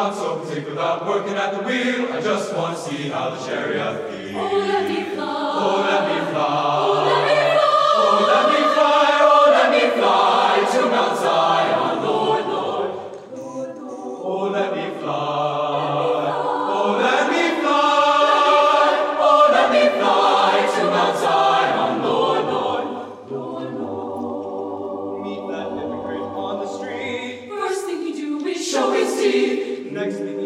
not so particular about working at the wheel. I just want to see how the chariot feels. Oh, let me fly. Oh, let me fly. Oh, let me fly. Oh, let me fly. Oh, let me fly to Mount Zion, Lord, Lord. Oh, let me fly. Oh, let me fly. Oh, let me fly to Mount Zion, Lord, Lord. Lord, Lord. Meet that hypocrite on the street. First thing you do is Show his teeth. Next thing